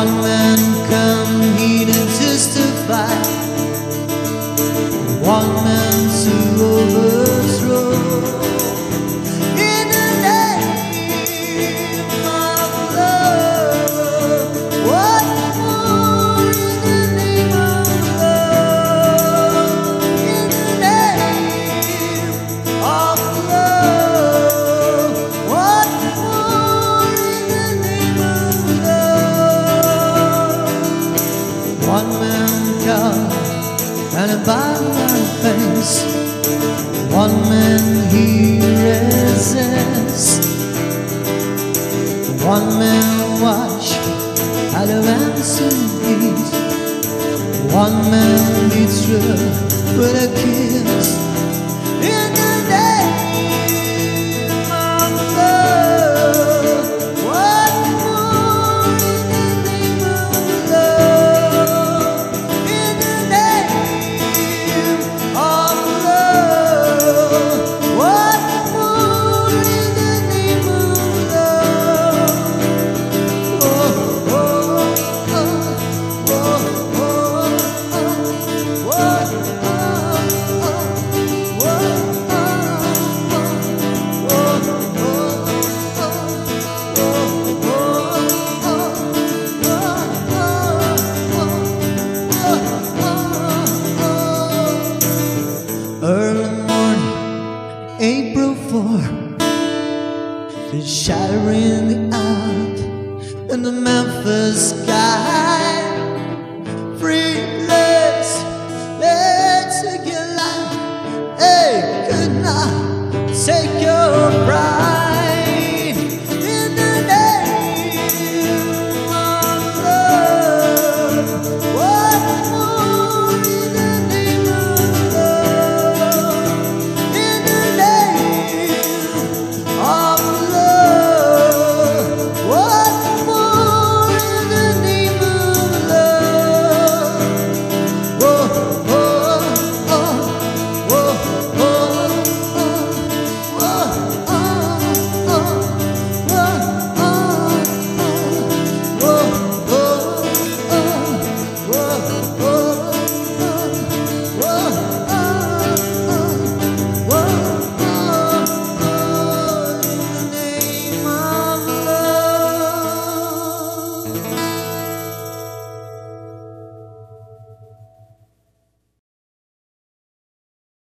One man come here to justify, one man to overthrow. In the name of love, what more in the name of love? In the name of love, what more in the name of love? One man come and a bottle of face, one man he resists, one man watch out of answer heat, one man betrayed with a kiss. In the